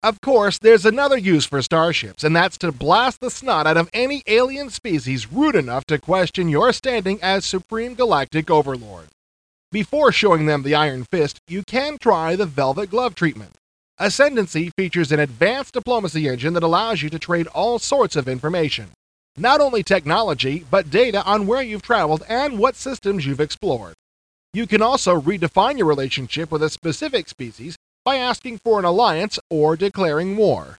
Of course, there's another use for starships, and that's to blast the snot out of any alien species rude enough to question your standing as Supreme Galactic Overlord. Before showing them the Iron Fist, you can try the Velvet Glove treatment. Ascendancy features an advanced diplomacy engine that allows you to trade all sorts of information. Not only technology, but data on where you've traveled and what systems you've explored. You can also redefine your relationship with a specific species by asking for an alliance or declaring war.